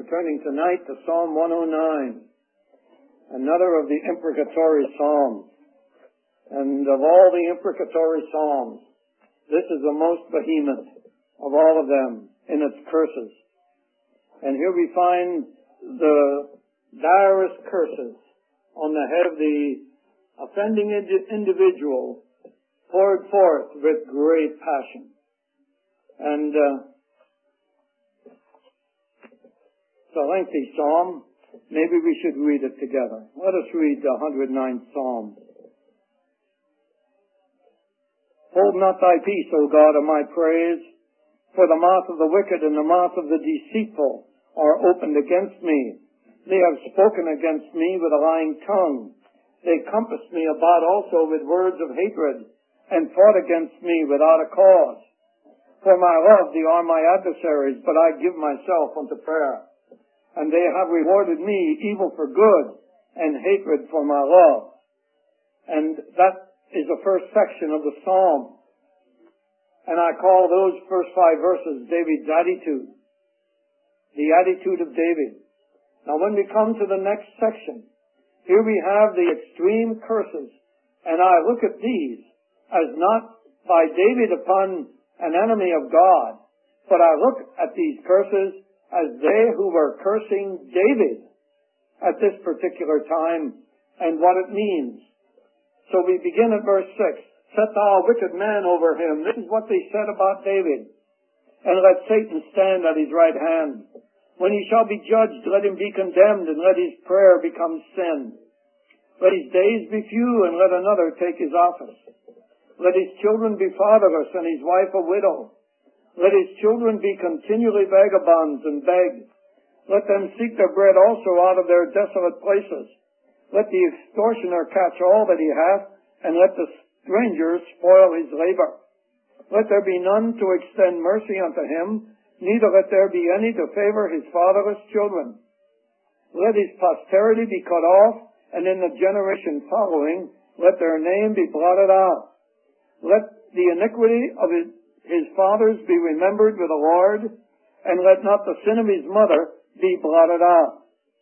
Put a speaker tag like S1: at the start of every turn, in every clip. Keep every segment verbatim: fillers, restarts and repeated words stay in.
S1: turning tonight to Psalm one oh nine, another of the imprecatory psalms. And of all the imprecatory psalms, this is the most vehement of all of them in its curses. And here we find the direst curses on the head of the offending individual poured forth with great passion. And uh, it's a lengthy psalm. Maybe we should read it together. Let us read the one hundred ninth Psalm. Hold not thy peace, O God, of my praise, for the mouth of the wicked and the mouth of the deceitful are opened against me. They have spoken against me with a lying tongue. They compassed me about also with words of hatred, and fought against me without a cause. For my love they are my adversaries, but I give myself unto prayer. And they have rewarded me evil for good, and hatred for my love. And that is the first section of the psalm. And I call those first five verses David's attitude. The attitude of David. Now when we come to the next section, here we have the extreme curses. And I look at these as not by David upon an enemy of God, but I look at these curses as they who were cursing David at this particular time and what it means. So we begin at verse six. Set thou a wicked man over him. This is what they said about David. And let Satan stand at his right hand. When he shall be judged, let him be condemned, and let his prayer become sin. Let his days be few, and let another take his office. Let his children be fatherless, and his wife a widow. Let his children be continually vagabonds and beg. Let them seek their bread also out of their desolate places. Let the extortioner catch all that he hath, and let the stranger spoil his labor. Let there be none to extend mercy unto him, neither let there be any to favor his fatherless children. Let his posterity be cut off, and in the generation following, let their name be blotted out. Let the iniquity of his, his fathers be remembered with the Lord, and let not the sin of his mother be blotted out.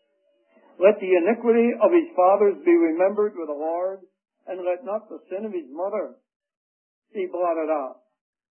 S1: Let the iniquity of his fathers be remembered with the Lord, and let not the sin of his mother be blotted out.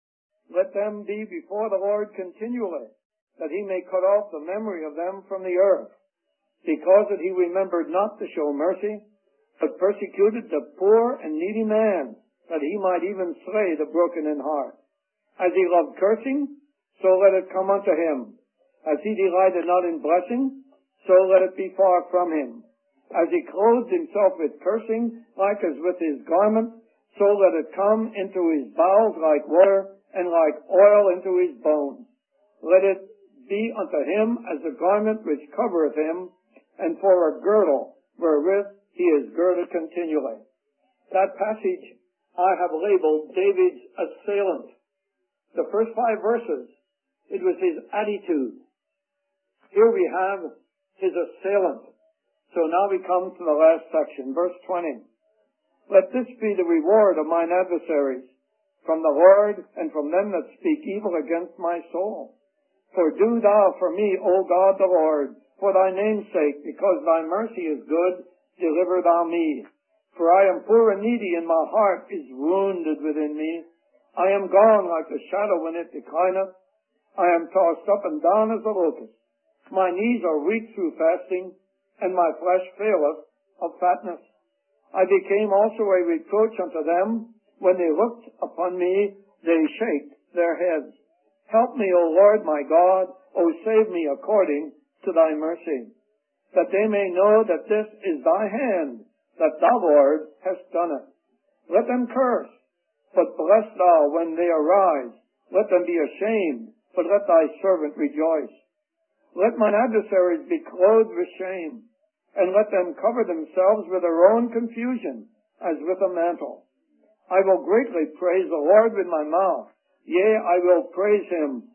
S1: Let them be before the Lord continually, that he may cut off the memory of them from the earth, because that he remembered not to show mercy, but persecuted the poor and needy man, that he might even slay the broken in heart. As he loved cursing, so let it come unto him. As he delighted not in blessing, so let it be far from him. As he clothed himself with cursing, like as with his garment, so let it come into his bowels like water, and like oil into his bones. Let it be unto him as a garment which covereth him, and for a girdle wherewith he is girded continually. That passage I have labeled David's assailant. The first five verses, it was his attitude. Here we have his assailant. So now we come to the last section, verse twenty. Let this be the reward of mine adversaries, from the Lord and from them that speak evil against my soul. For do thou for me, O God the Lord, for thy name's sake, because thy mercy is good, deliver thou me. For I am poor and needy, and my heart is wounded within me. I am gone like the shadow when it declineth. I am tossed up and down as a locust. My knees are weak through fasting, and my flesh faileth of fatness. I became also a reproach unto them. When they looked upon me, they shake their heads. Help me, O Lord my God. O save me according to thy mercy, that they may know that this is thy hand, that thou, Lord, hast done it. Let them curse, but bless thou when they arise. Let them be ashamed, but let thy servant rejoice. Let mine adversaries be clothed with shame, and let them cover themselves with their own confusion, as with a mantle. I will greatly praise the Lord with my mouth. Yea, I will praise him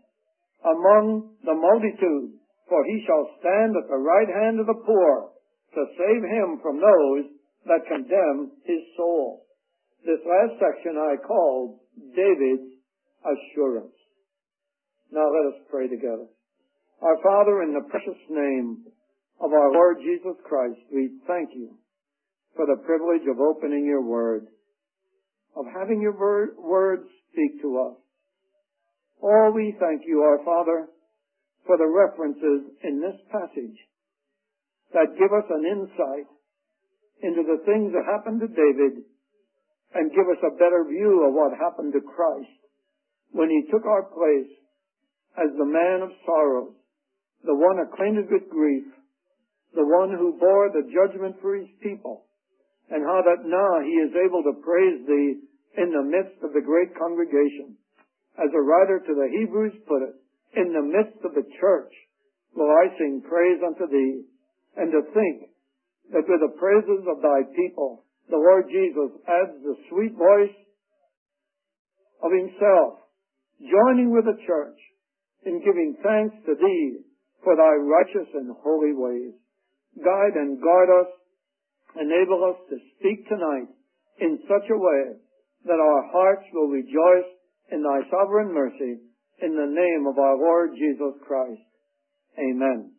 S1: among the multitude, for he shall stand at the right hand of the poor, to save him from those that condemn his soul. This last section I called David's assurance. Now let us pray together. Our Father, in the precious name of our Lord Jesus Christ, we thank you for the privilege of opening your word, of having your word, word speak to us. Oh, we thank you, our Father, for the references in this passage that give us an insight into the things that happened to David and give us a better view of what happened to Christ when he took our place as the man of sorrows, the one acquainted with grief, the one who bore the judgment for his people, and how that now he is able to praise thee in the midst of the great congregation. As a writer to the Hebrews put it, in the midst of the church will I sing praise unto thee. And to think that with the praises of thy people, the Lord Jesus adds the sweet voice of himself, joining with the church in giving thanks to thee for thy righteous and holy ways. Guide and guard us, enable us to speak tonight in such a way that our hearts will rejoice in thy sovereign mercy, in the name of our Lord Jesus Christ. Amen.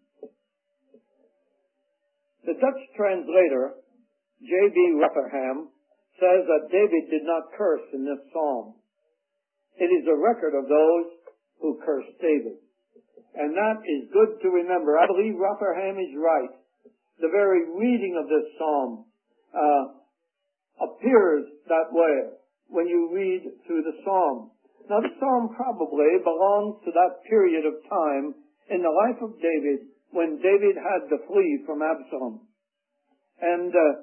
S1: The Dutch translator, J B Rotherham, says that David did not curse in this psalm. It is a record of those who cursed David. And that is good to remember. I believe Rotherham is right. The very reading of this psalm uh, appears that way when you read through the psalm. Now, the psalm probably belongs to that period of time in the life of David when David had to flee from Absalom. And uh,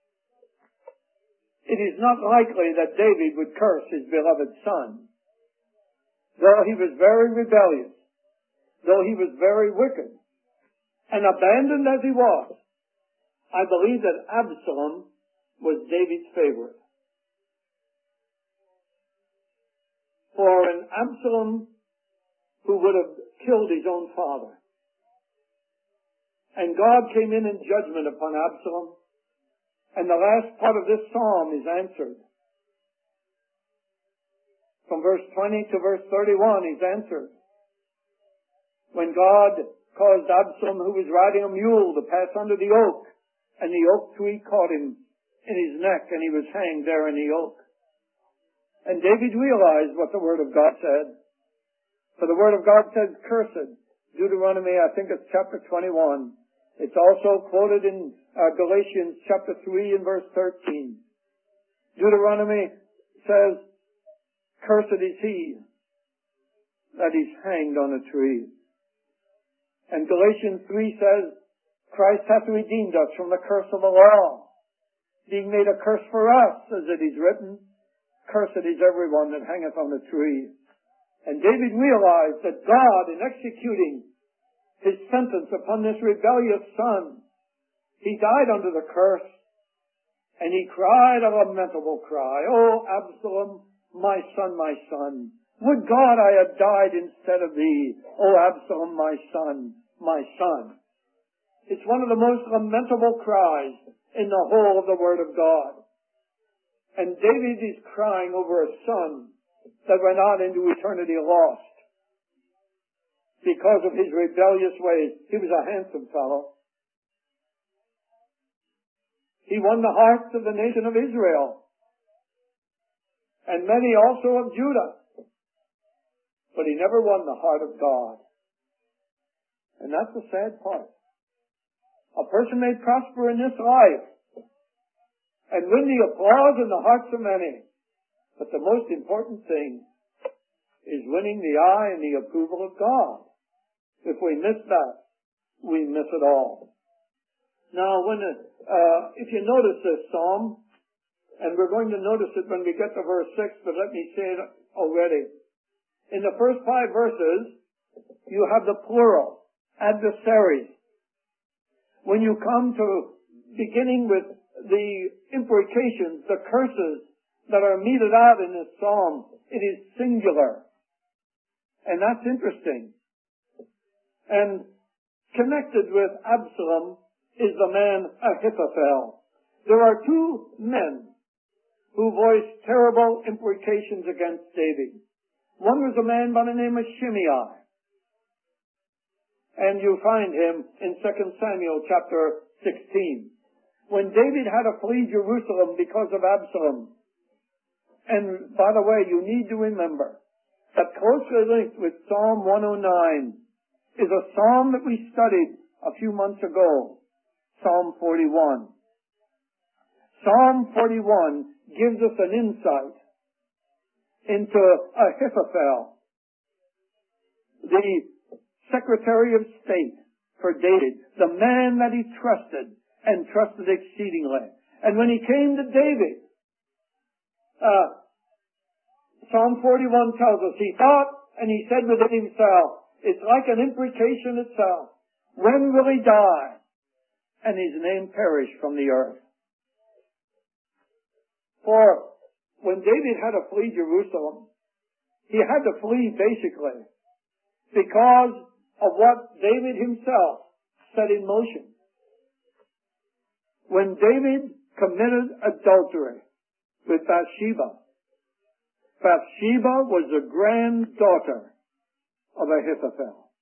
S1: it is not likely that David would curse his beloved son. Though he was very rebellious, though he was very wicked, and abandoned as he was, I believe that Absalom was David's favorite. For an Absalom who would have killed his own father. And God came in in judgment upon Absalom, and the last part of this psalm is answered. From verse twenty to verse thirty-one is answered. When God caused Absalom, who was riding a mule, to pass under the oak, and the oak tree caught him in his neck, and he was hanged there in the oak. And David realized what the Word of God said. For the Word of God says, cursed. Deuteronomy, I think it's chapter twenty-one. It's also quoted in uh, Galatians chapter three and verse thirteen. Deuteronomy says, cursed is he that is hanged on a tree. And Galatians three says, Christ hath redeemed us from the curse of the law, being made a curse for us, as it is written, cursed is everyone that hangeth on a tree. And David realized that God, in executing his sentence upon this rebellious son, he died under the curse, and he cried a lamentable cry, O Absalom, my son, my son, would God I had died instead of thee, O Absalom, my son, my son. It's one of the most lamentable cries in the whole of the Word of God. And David is crying over a son that went on into eternity lost because of his rebellious ways. He was a handsome fellow. He won the hearts of the nation of Israel, and many also of Judah. But he never won the heart of God. And that's the sad part. A person may prosper in this life and win the applause and the hearts of many. But the most important thing is winning the eye and the approval of God. If we miss that, we miss it all. Now, when it, uh, if you notice this psalm, and we're going to notice it when we get to verse six, but let me say it already. In the first five verses, you have the plural, adversaries. When you come to beginning with the imprecations, the curses that are meted out in this psalm, it is singular. And that's interesting. And connected with Absalom is the man Ahithophel. There are two men who voiced terrible imprecations against David. One was a man by the name of Shimei. And you find him in Second Samuel chapter sixteen. When David had to flee Jerusalem because of Absalom. And by the way, you need to remember that closely linked with Psalm one oh nine is a psalm that we studied a few months ago, Psalm forty-one. Psalm forty-one gives us an insight into Ahithophel, the Secretary of State for David, the man that he trusted and trusted exceedingly. And when he came to David, uh, Psalm forty-one tells us, he thought and he said within himself, it's like an imprecation itself. When will he die and his name perish from the earth? For when David had to flee Jerusalem, he had to flee basically because of what David himself set in motion. When David committed adultery with Bathsheba, Bathsheba was the granddaughter of Ahithophel.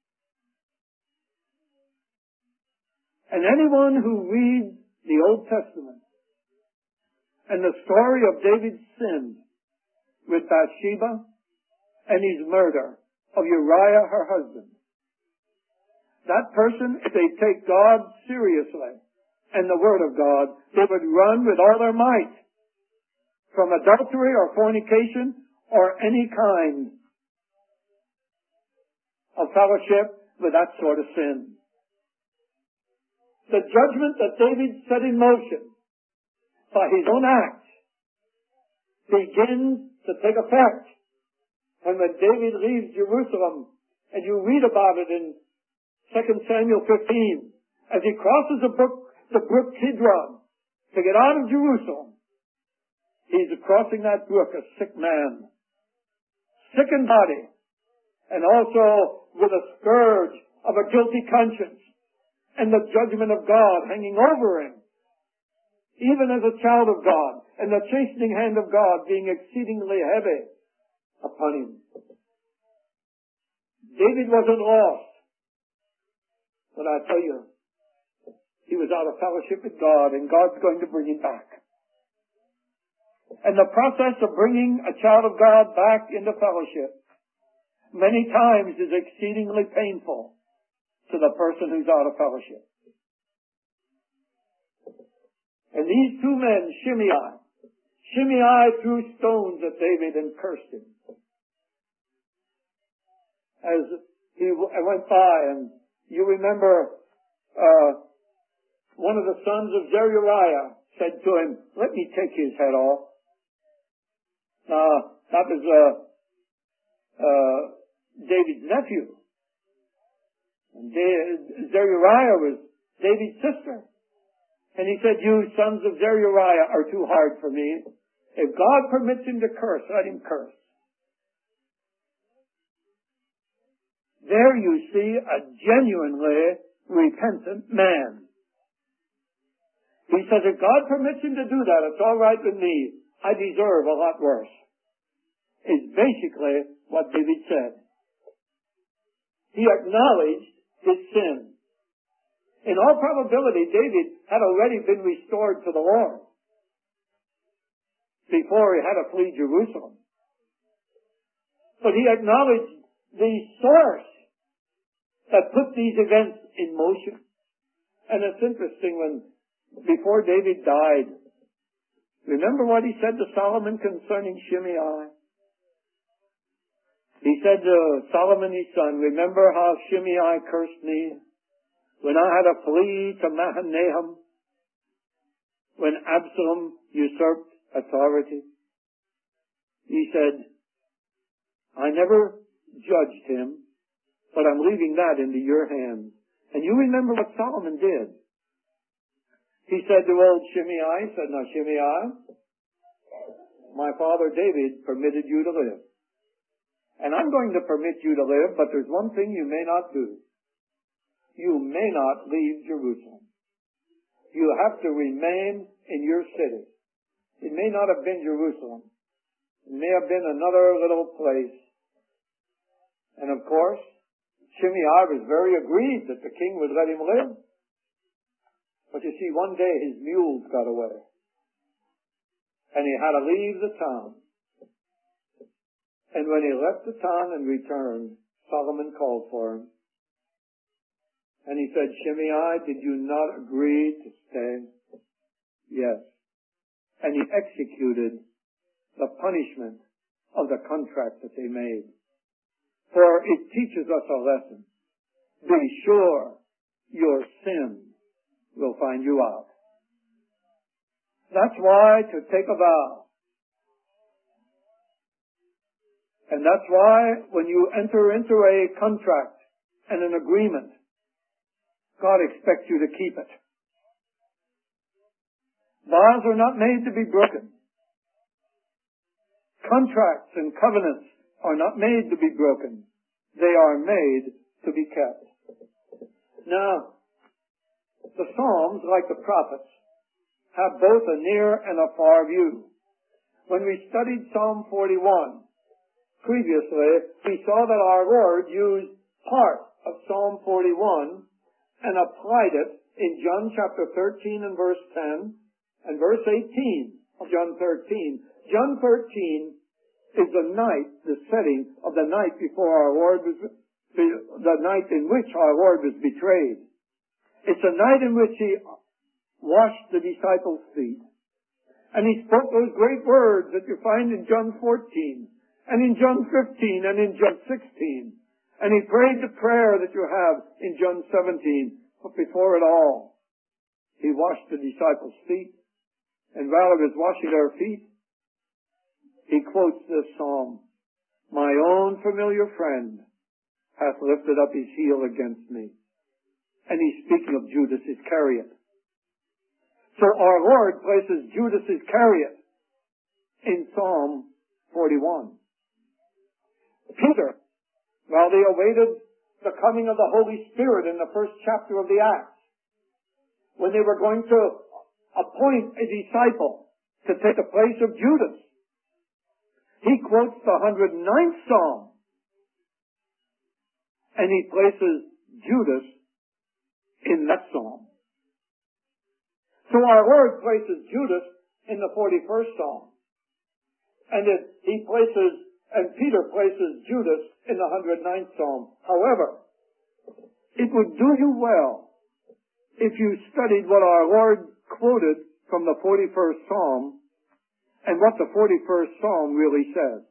S1: And anyone who reads the Old Testament and the story of David's sin with Bathsheba and his murder of Uriah, her husband, that person, if they take God seriously and the Word of God, they would run with all their might from adultery or fornication or any kind of fellowship with that sort of sin. The judgment that David set in motion by his own acts begins to take effect when David leaves Jerusalem, and you read about it in Second Samuel fifteen, as he crosses the brook, the brook Kidron to get out of Jerusalem. He's crossing that brook a sick man, sick in body, and also with a scourge of a guilty conscience and the judgment of God hanging over him, even as a child of God, and the chastening hand of God being exceedingly heavy upon him. David wasn't lost, but I tell you, he was out of fellowship with God, and God's going to bring him back. And the process of bringing a child of God back into fellowship many times is exceedingly painful to the person who's out of fellowship. And these two men, Shimei, Shimei threw stones at David and cursed him. As he went by, and you remember uh, one of the sons of Zeruiah said to him, let me take his head off. Now, that was uh, uh, David's nephew. And De- Zeruiah was David's sister. And he said, you sons of Zeruiah are too hard for me. If God permits him to curse, let him curse. There you see a genuinely repentant man. He says, if God permits him to do that, it's all right with me. I deserve a lot worse. Is basically what David said. He acknowledged his sin. In all probability, David had already been restored to the Lord before he had to flee Jerusalem. But he acknowledged the source that put these events in motion. And it's interesting, when before David died, remember what he said to Solomon concerning Shimei? He said to Solomon his son, remember how Shimei cursed me when I had to flee to Mahanaim, when Absalom usurped authority? He said, I never judged him, but I'm leaving that into your hands. And you remember what Solomon did. He said to old Shimei, he said, now Shimei, my father David permitted you to live. And I'm going to permit you to live, but there's one thing you may not do. You may not leave Jerusalem. You have to remain in your city. It may not have been Jerusalem. It may have been another little place. And of course, Shimei was very agreed that the king would let him live. But you see, one day his mules got away. And he had to leave the town. And when he left the town and returned, Solomon called for him. And he said, Shimei, did you not agree to stay? Yes. And he executed the punishment of the contract that they made. For it teaches us a lesson. Be sure your sin will find you out. That's why to take a vow. And that's why when you enter into a contract and an agreement, God expects you to keep it. Vows are not made to be broken. Contracts and covenants are not made to be broken. They are made to be kept. Now, the Psalms, like the prophets, have both a near and a far view. When we studied Psalm forty-one previously, we saw that our Lord used part of Psalm forty-one and applied it in John chapter thirteen and verse ten and verse eighteen of John thirteen. John thirteen is the night, the setting of the night before our Lord was, the night in which our Lord was betrayed. It's a night in which he washed the disciples' feet. And he spoke those great words that you find in John fourteen, and in John fifteen, and in John sixteen. And he prayed the prayer that you have in John seventeen. But before it all, he washed the disciples' feet. And while he was washing their feet, he quotes this psalm, My own familiar friend hath lifted up his heel against me. And he's speaking of Judas Iscariot. So our Lord places Judas Iscariot in Psalm forty-one. Peter, while they awaited the coming of the Holy Spirit in the first chapter of the Acts, when they were going to appoint a disciple to take the place of Judas, he quotes the one hundred ninth Psalm, and he places Judas in that psalm. So our Lord places Judas in the forty-first Psalm, and it, he places, and Peter places Judas in the one hundred ninth Psalm. However, it would do you well if you studied what our Lord quoted from the forty-first Psalm and what the forty-first Psalm really says.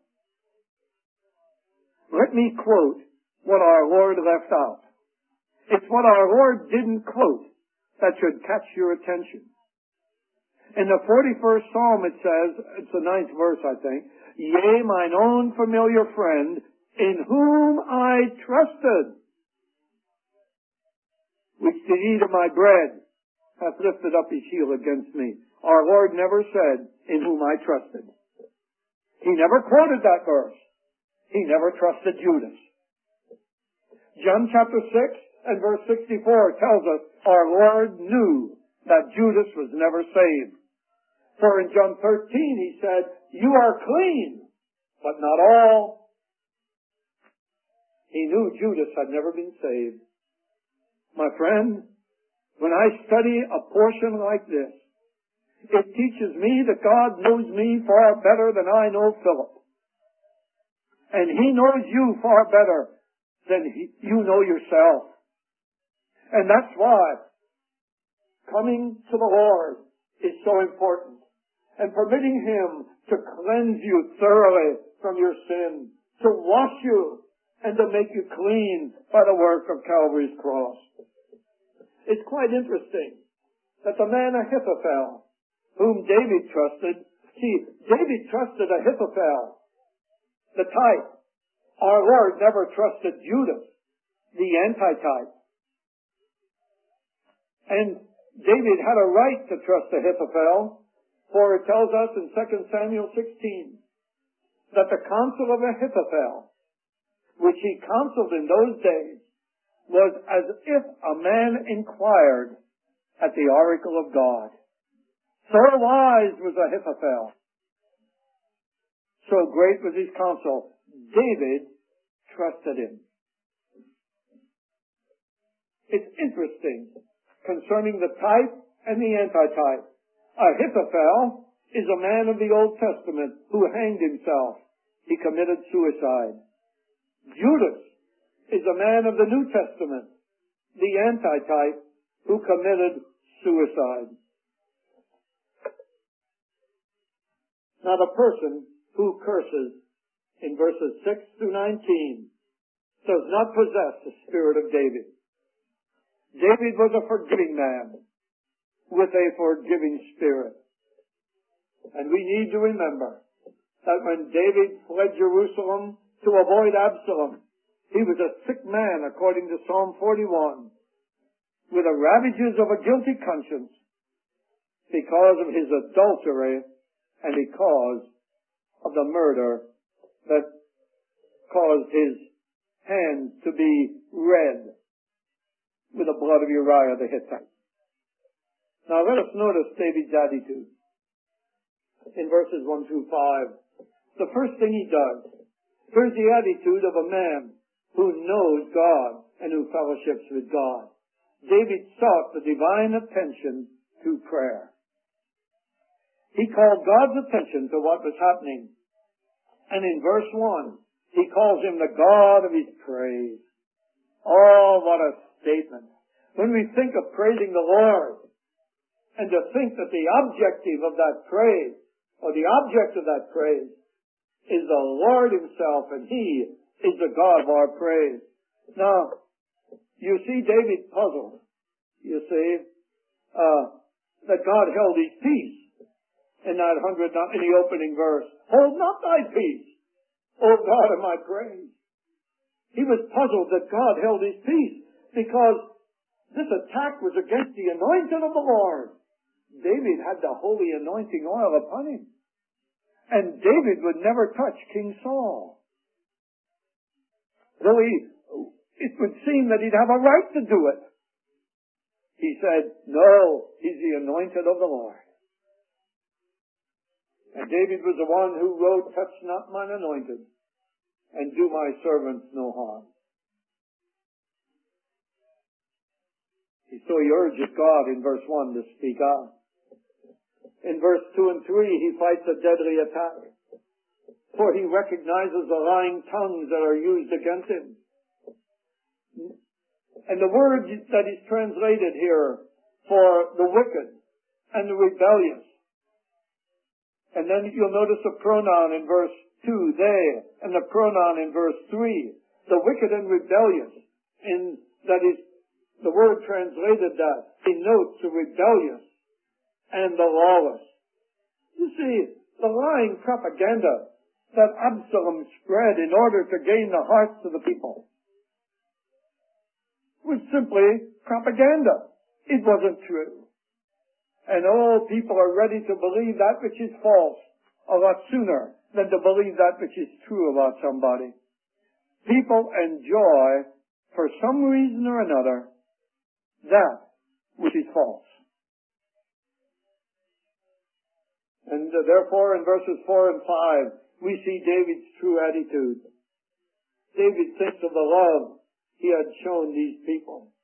S1: Let me quote what our Lord left out. It's what our Lord didn't quote that should catch your attention. In the forty-first Psalm it says, it's the ninth verse I think, Yea, mine own familiar friend, in whom I trusted, which did eat of my bread, hath lifted up his heel against me. Our Lord never said, in whom I trusted. He never quoted that verse. He never trusted Judas. John chapter six and verse sixty-four tells us our Lord knew that Judas was never saved. For in John thirteen he said, You are clean, but not all. He knew Judas had never been saved. My friend, when I study a portion like this, it teaches me that God knows me far better than I know Philip. And he knows you far better than he, you know yourself. And that's why coming to the Lord is so important. And permitting him to cleanse you thoroughly from your sin, to wash you, and to make you clean by the work of Calvary's cross. It's quite interesting that the man Ahithophel, whom David trusted, see, David trusted Ahithophel, the type. Our Lord never trusted Judas, the antitype. And David had a right to trust Ahithophel, for it tells us in Second Samuel sixteen that the counsel of Ahithophel, which he counseled in those days, was as if a man inquired at the oracle of God. So wise was Ahithophel. So great was his counsel. David trusted him. It's interesting concerning the type and the antitype. Ahithophel is a man of the Old Testament who hanged himself. He committed suicide. Judas is a man of the New Testament, the antitype, who committed suicide. Now the person who curses in verses six through nineteen does not possess the spirit of David. David was a forgiving man with a forgiving spirit. And we need to remember that when David fled Jerusalem to avoid Absalom, he was a sick man, according to Psalm forty-one, with the ravages of a guilty conscience because of his adultery and because of the murder that caused his hands to be red with the blood of Uriah the Hittite. Now let us notice David's attitude in verses one through five. The first thing he does, here's the attitude of a man who knows God and who fellowships with God. David sought the divine attention through prayer. He called God's attention to what was happening. And in verse one, he calls him the God of his praise. Oh, what a statement. When we think of praising the Lord, and to think that the objective of that praise, or the object of that praise, is the Lord himself, and he is the God of our praise. Now, you see David puzzled, you see, uh, that God held his peace in that hundred, in the opening verse. Hold not thy peace, O God of my praise. He was puzzled that God held his peace because this attack was against the anointed of the Lord. David had the holy anointing oil upon him. And David would never touch King Saul. Though he, it would seem that he'd have a right to do it. He said, no, he's the anointed of the Lord. And David was the one who wrote, touch not mine anointed, and do my servants no harm. So he urges God in verse one to speak out. In verse two and three, he fights a deadly attack. For he recognizes the lying tongues that are used against him. And the word that is translated here for the wicked and the rebellious. And then you'll notice a pronoun in verse two, they, and the pronoun in verse three. The wicked and rebellious, in, that is, the word translated that denotes the rebellious and the lawless. You see, the lying propaganda that Absalom spread in order to gain the hearts of the people was simply propaganda. It wasn't true. And all people are ready to believe that which is false a lot sooner than to believe that which is true about somebody. People enjoy, for some reason or another, that which is false. And uh, therefore in verses four and five, we see David's true attitude. David thinks of the love he had shown these people.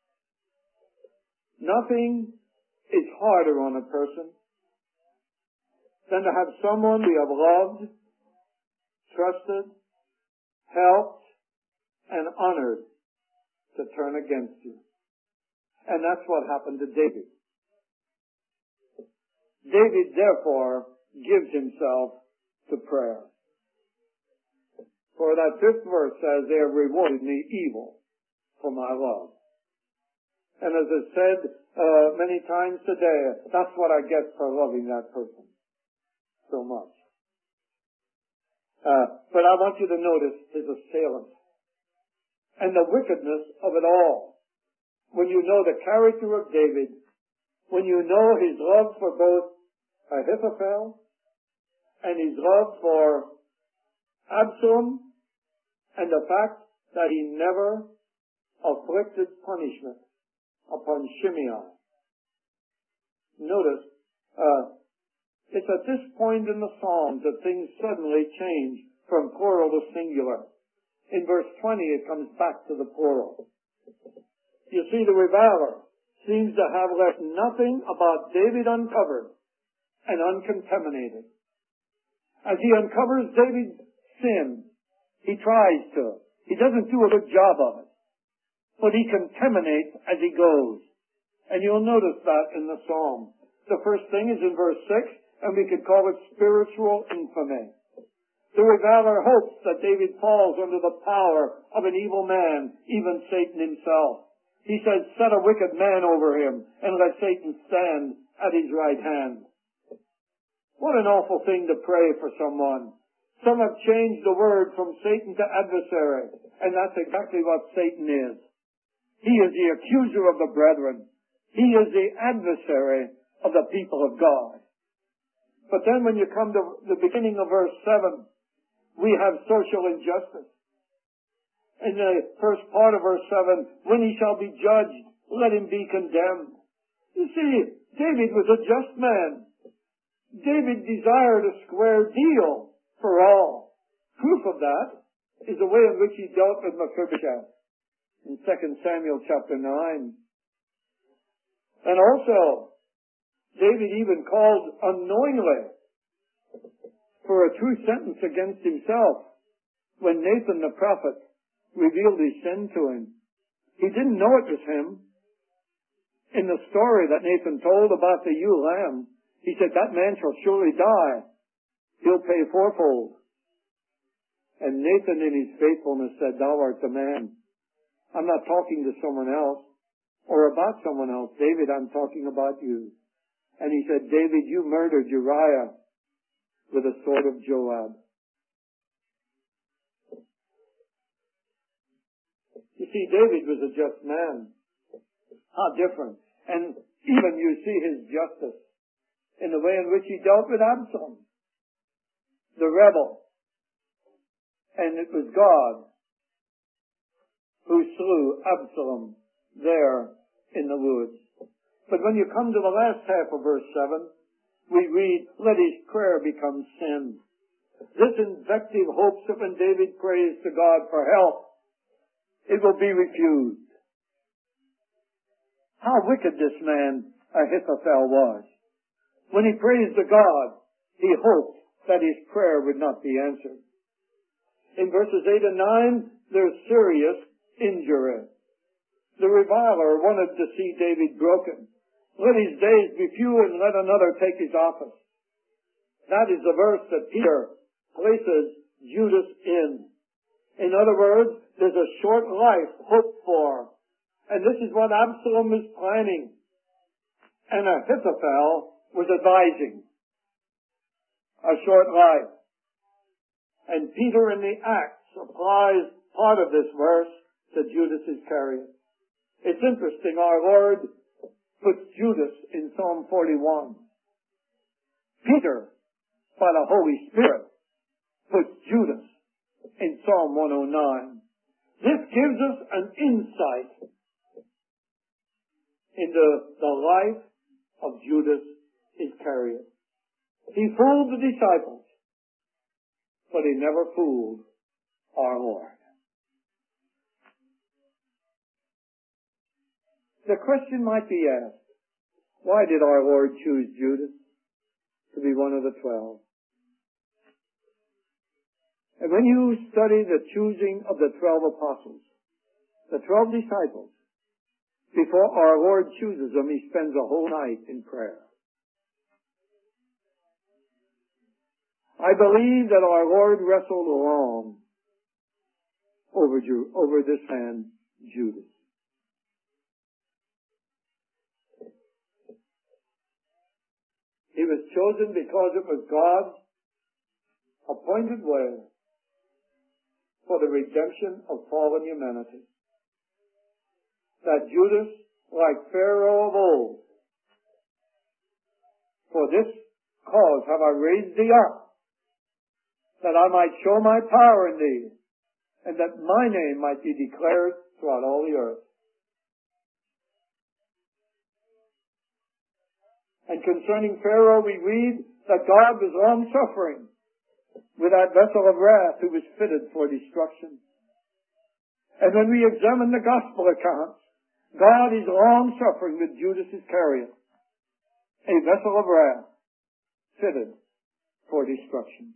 S1: Nothing is harder on a person than to have someone we have loved, trusted, helped, and honored to turn against you. And that's what happened to David. David, therefore, gives himself to prayer. For that fifth verse says, they have rewarded me evil for my love. And as I said uh, many times today, that's what I get for loving that person so much. Uh, but I want you to notice his assailant and the wickedness of it all. When you know the character of David, when you know his love for both Ahithophel and his love for Absalom, and the fact that he never afflicted punishment upon Shimei. Notice, uh, it's at this point in the Psalms that things suddenly change from plural to singular. In verse twenty, it comes back to the plural. You see, the reviler seems to have left nothing about David uncovered and uncontaminated. As he uncovers David's sin, he tries to. He doesn't do a good job of it. But he contaminates as he goes. And you'll notice that in the psalm. The first thing is in verse six, and we could call it spiritual infamy. The reviler hopes that David falls under the power of an evil man, even Satan himself. He says, set a wicked man over him, and let Satan stand at his right hand. What an awful thing to pray for someone. Some have changed the word from Satan to adversary, and that's exactly what Satan is. He is the accuser of the brethren. He is the adversary of the people of God. But then when you come to the beginning of verse seven, we have social injustice. In the first part of verse seven, when he shall be judged, let him be condemned. You see, David was a just man. David desired a square deal for all. Proof of that is the way in which he dealt with Mephibosheth in Second Samuel chapter nine. And also, David even called unknowingly for a true sentence against himself when Nathan the prophet revealed his sin to him. He didn't know it was him. In the story that Nathan told about the ewe lamb, he said, that man shall surely die. He'll pay fourfold. And Nathan in his faithfulness said, thou art the man. I'm not talking to someone else or about someone else. David, I'm talking about you. And he said, David, you murdered Uriah with the sword of Joab. You see, David was a just man. How different. And even you see his justice in the way in which he dealt with Absalom, the rebel. And it was God who slew Absalom there in the woods. But when you come to the last half of verse seven, we read, let his prayer become sin. This invective hopes that when David prays to God for help, it will be refused. How wicked this man Ahithophel was. When he prays to God, he hoped that his prayer would not be answered. In verses eight and nine, there's serious injury. The reviler wanted to see David broken. Let his days be few and let another take his office. That is the verse that Peter places Judas in. In other words, there's a short life hoped for. And this is what Absalom is planning. And Ahithophel was advising a short life. And Peter in the Acts applies part of this verse to Judas Iscariot. It's interesting, our Lord puts Judas in Psalm forty-one. Peter, by the Holy Spirit, puts Judas in Psalm one oh nine. This gives us an insight into the life of Judas Iscariot. He fooled the disciples, but he never fooled our Lord. The question might be asked, why did our Lord choose Judas to be one of the twelve? And when you study the choosing of the twelve apostles, the twelve disciples, before our Lord chooses them, he spends a whole night in prayer. I believe that our Lord wrestled long over, Ju- over this man, Judas. He was chosen because it was God's appointed way for the redemption of fallen humanity. That Judas, like Pharaoh of old, for this cause have I raised thee up, that I might show my power in thee, and that my name might be declared throughout all the earth. And concerning Pharaoh, we read that God was long-suffering with that vessel of wrath who was fitted for destruction. And when we examine the gospel accounts, God is long-suffering with Judas Iscariot, a vessel of wrath, fitted for destruction.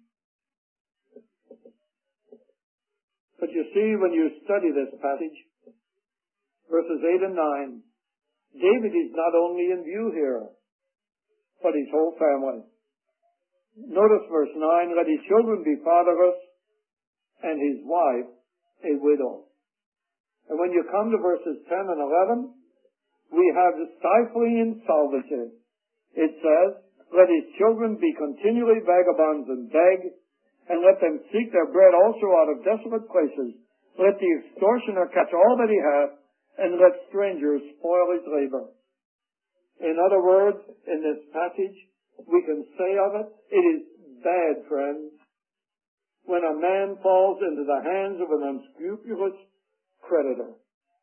S1: But you see, when you study this passage, verses eight and nine, David is not only in view here, but his whole family. Notice verse nine, let his children be fatherless, and his wife a widow. And when you come to verses ten and eleven, we have the stifling insolvency. It says, let his children be continually vagabonds and beg, and let them seek their bread also out of desolate places. Let the extortioner catch all that he hath, and let strangers spoil his labor. In other words, in this passage, we can say of it, it is bad, friends, when a man falls into the hands of an unscrupulous creditor.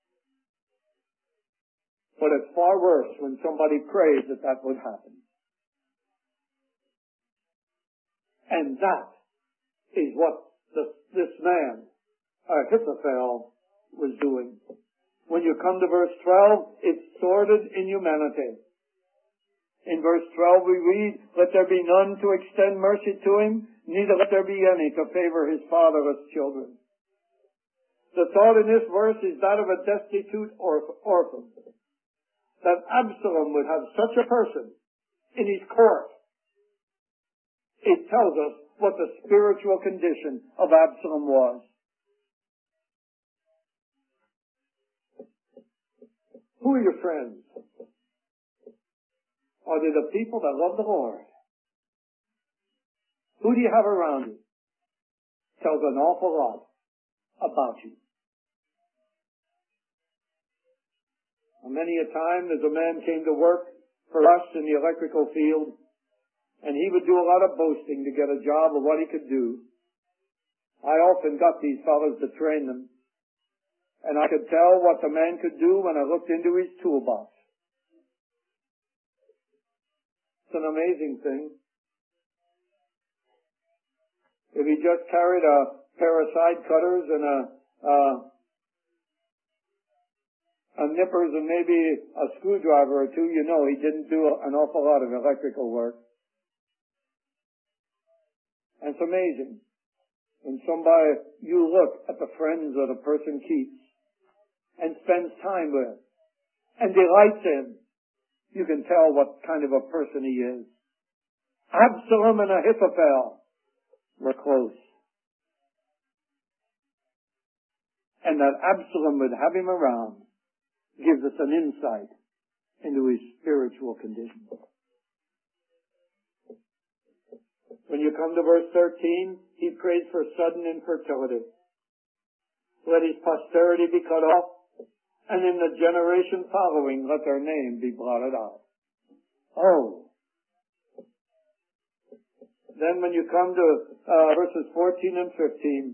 S1: But it's far worse when somebody prays that that would happen. And that is what the, this man, Ahithophel, was doing. When you come to verse twelve, it's sordid inhumanity. In verse twelve we read, let there be none to extend mercy to him, neither let there be any to favor his fatherless children. The thought in this verse is that of a destitute orphan. That Absalom would have such a person in his court. It tells us what the spiritual condition of Absalom was. Who are your friends? Are they the people that love the Lord? Who do you have around you? Tells an awful lot about you. Many a time as a man came to work for us in the electrical field, and he would do a lot of boasting to get a job of what he could do. I often got these fellows to train them, and I could tell what the man could do when I looked into his toolbox. It's an amazing thing. If he just carried a pair of side cutters and a, uh, a nippers and maybe a screwdriver or two, you know he didn't do an awful lot of electrical work. And it's amazing. When somebody, you look at the friends that a person keeps and spends time with and delights in, you can tell what kind of a person he is. Absalom and Ahithophel were close. And that Absalom would have him around gives us an insight into his spiritual condition. When you come to verse thirteen, he prays for sudden infertility. Let his posterity be cut off, and in the generation following, let their name be blotted out. Oh. Then when you come to uh, verses fourteen and fifteen,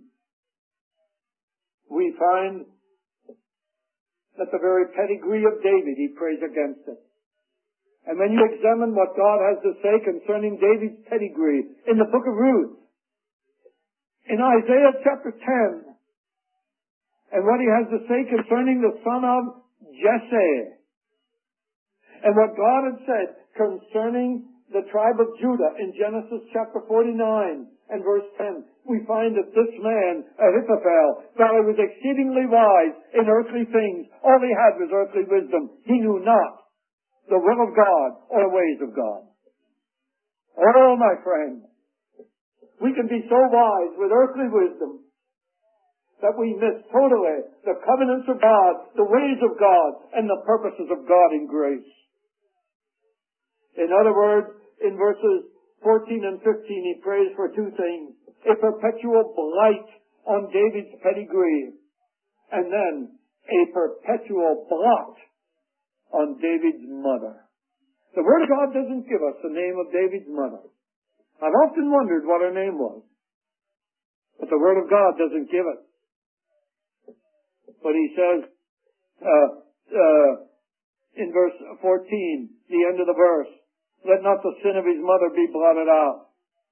S1: we find that the very pedigree of David, he prays against it. And when you examine what God has to say concerning David's pedigree in the book of Ruth, in Isaiah chapter ten, and what he has to say concerning the son of Jesse, and what God had said concerning the tribe of Judah in Genesis chapter forty-nine and verse ten, we find that this man, Ahithophel, though he was exceedingly wise in earthly things, all he had was earthly wisdom. He knew not the will of God or the ways of God. Oh, my friend, we can be so wise with earthly wisdom that we miss totally the covenants of God, the ways of God, and the purposes of God in grace. In other words, in verses fourteen and fifteen, he prays for two things. A perpetual blight on David's pedigree, and then a perpetual blot on David's mother. The Word of God doesn't give us the name of David's mother. I've often wondered what her name was, but the Word of God doesn't give it. But he says, uh, uh, in verse fourteen, the end of the verse, let not the sin of his mother be blotted out.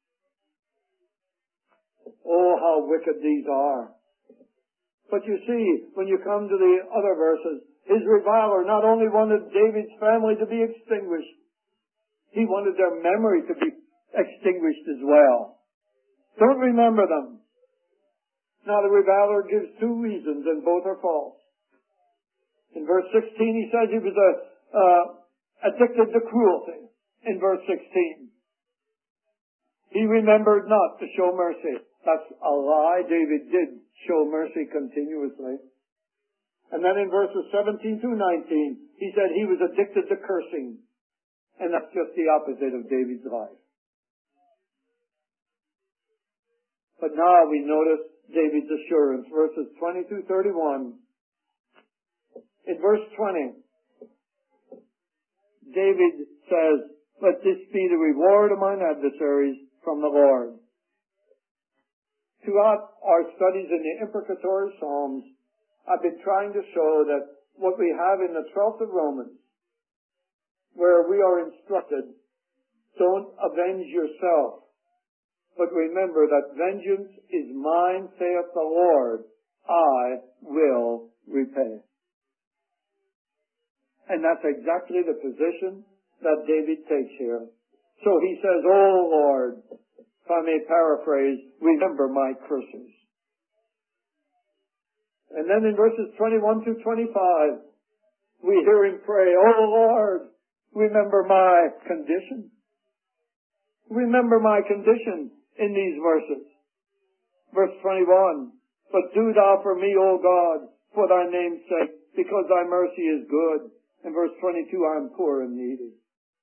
S1: Oh, how wicked these are. But you see, when you come to the other verses, His reviler not only wanted David's family to be extinguished, he wanted their memory to be extinguished as well. Don't remember them. Now the reviler gives two reasons, and both are false. In verse sixteen, he says he was a, uh, addicted to cruelty. In verse sixteen, he remembered not to show mercy. That's a lie. David did show mercy continuously. And then in verses seventeen through nineteen, he said he was addicted to cursing. And that's just the opposite of David's life. But now we notice David's assurance, verses twenty through thirty-one. In verse twenty, David says, "Let this be the reward of mine adversaries from the Lord." Throughout our studies in the imprecatory Psalms, I've been trying to show that what we have in the twelfth of Romans, where we are instructed, don't avenge yourself, but remember that vengeance is mine, saith the Lord, I will repay. And that's exactly the position that David takes here. So he says, "O Lord," if I may paraphrase, "remember my curses." And then in verses twenty-one through twenty-five, we hear him pray, "O Lord, remember my condition." Remember my condition in these verses. Verse twenty-one, "But do thou for me, O God, for thy name's sake, because thy mercy is good." And verse twenty-two, "I am poor and needy."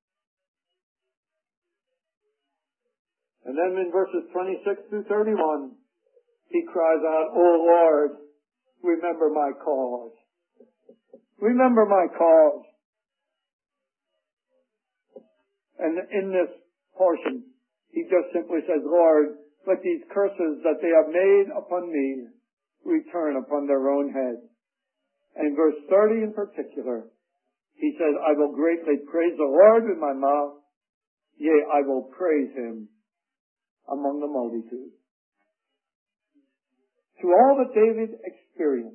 S1: And then in verses twenty-six through thirty-one, he cries out, "O Lord, remember my cause." Remember my cause. And in this portion, he just simply says, "Lord, let these curses that they have made upon me return upon their own head." And in verse thirty in particular, he says, "I will greatly praise the Lord with my mouth. Yea, I will praise him among the multitude." Through all that David experienced,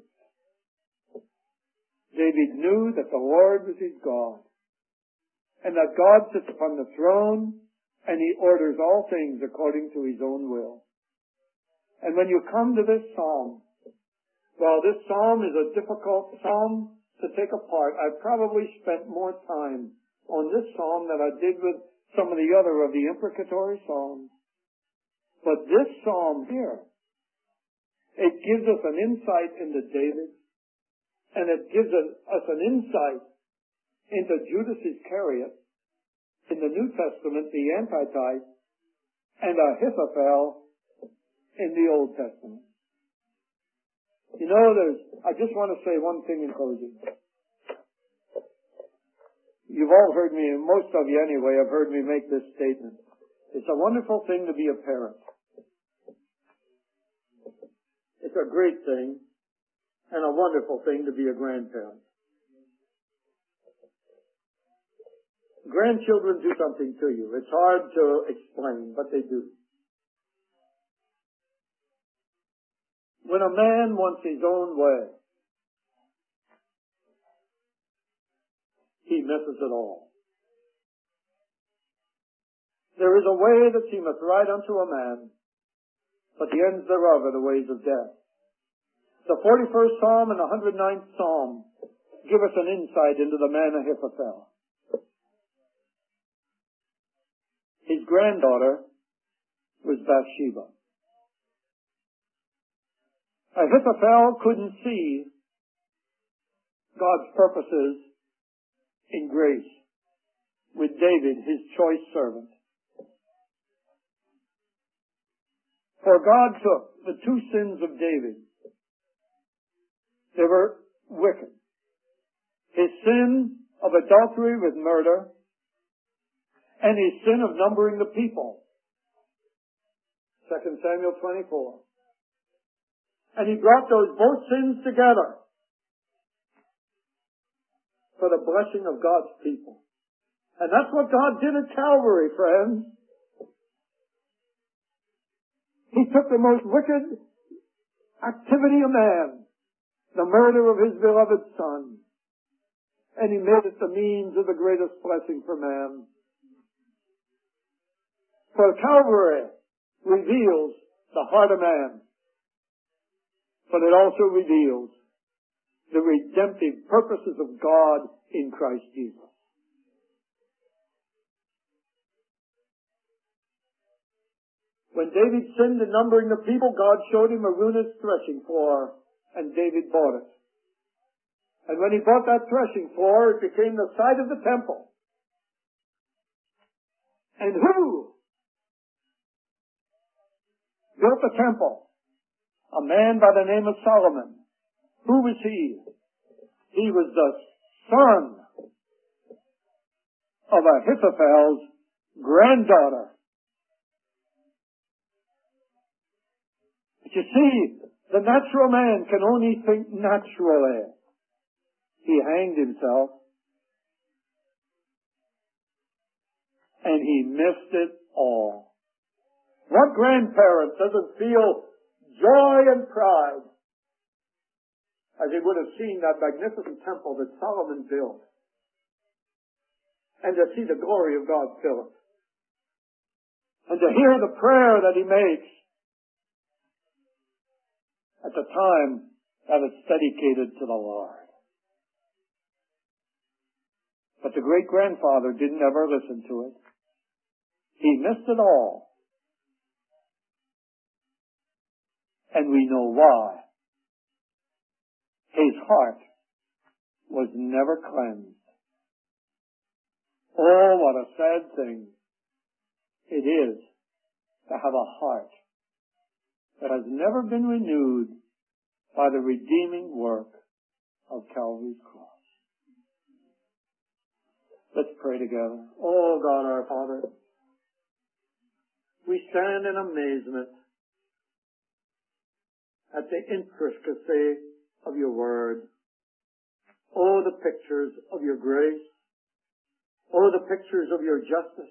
S1: David knew that the Lord was his God, and that God sits upon the throne, and he orders all things according to his own will. And when you come to this psalm, while this psalm is a difficult psalm to take apart, I've probably spent more time on this psalm than I did with some of the other of the imprecatory psalms. But this psalm here, it gives us an insight into David, and it gives us an insight into Judas Iscariot, in the New Testament, the Antitype, and Ahithophel in the Old Testament. You know, there's, I just want to say one thing in closing. You've all heard me, most of you anyway, have heard me make this statement. It's a wonderful thing to be a parent. It's a great thing and a wonderful thing to be a grandparent. Grandchildren do something to you. It's hard to explain, but they do. When a man wants his own way, he misses it all. There is a way that seemeth right unto a man, but the ends thereof are the ways of death. The forty-first Psalm and the one hundred ninth Psalm give us an insight into the man Ahithophel. His granddaughter was Bathsheba. Ahithophel couldn't see God's purposes in grace with David, his choice servant. For God took the two sins of David. They were wicked. His sin of adultery with murder, and his sin of numbering the people. Second Samuel twenty-four. And he brought those both sins together for the blessing of God's people. And that's what God did at Calvary, friends. He took the most wicked activity of man, the murder of his beloved son, and he made it the means of the greatest blessing for man. For Calvary reveals the heart of man, but it also reveals the redemptive purposes of God in Christ Jesus. When David sinned in numbering the people, God showed him Araunah's threshing floor, and David bought it. And when he bought that threshing floor, it became the site of the temple. And who built the temple? A man by the name of Solomon. Who was he? He was the son of Ahithophel's granddaughter. But you see, the natural man can only think naturally. He hanged himself, and he missed it all. What grandparent doesn't feel joy and pride as he would have seen that magnificent temple that Solomon built, and to see the glory of God fill it, and to hear the prayer that he makes at the time that it's dedicated to the Lord? But the great-grandfather didn't ever listen to it. He missed it all. And we know why. His heart was never cleansed. Oh, what a sad thing it is to have a heart that has never been renewed by the redeeming work of Calvary's cross. Let's pray together. Oh, God our Father, we stand in amazement at the intricacy of your word. Oh, the pictures of your grace. Oh, the pictures of your justice.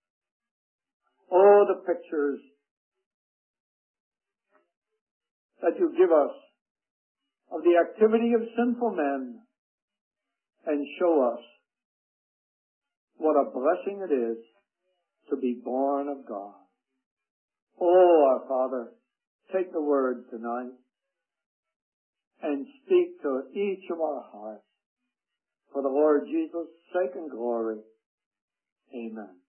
S1: Oh, the pictures that you give us of the activity of sinful men, and show us what a blessing it is to be born of God. Oh, our Father, take the word tonight and speak to each of our hearts. For the Lord Jesus' sake and glory. Amen.